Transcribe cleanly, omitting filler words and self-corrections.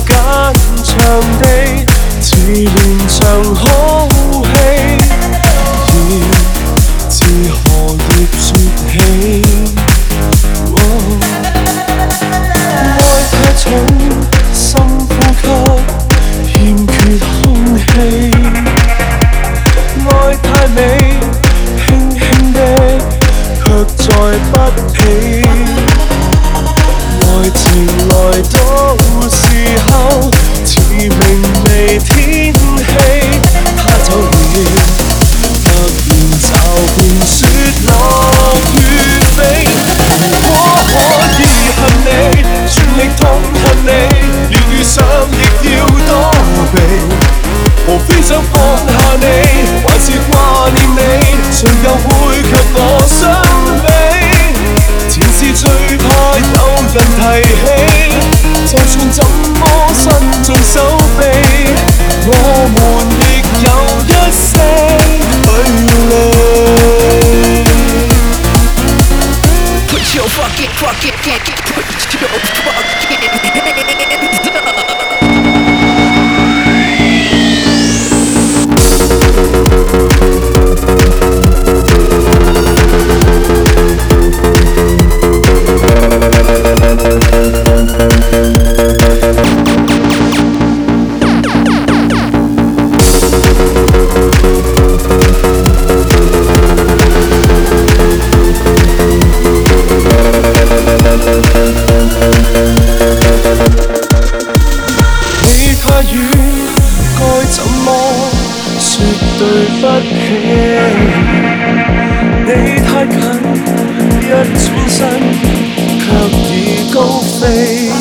間場地，似連場好戲，要自何葉説起？愛太重，深呼吸，欠缺空氣。愛太美，輕輕的，卻載不起。愛情來到時候，似明媚天氣，他走了，突然驟變雪落血飛。我可以恨你，全力痛恨你，連遇上亦要躲避。無非想放下你，還是掛念你，誰又會及我相比？前事最怕有人提起，就算怎麼伸盡手臂，我們亦有一些距離。Put your fucking put your fucking hands up. 你太遠，該怎麼說對不起？你太近，一轉身卻已高飛。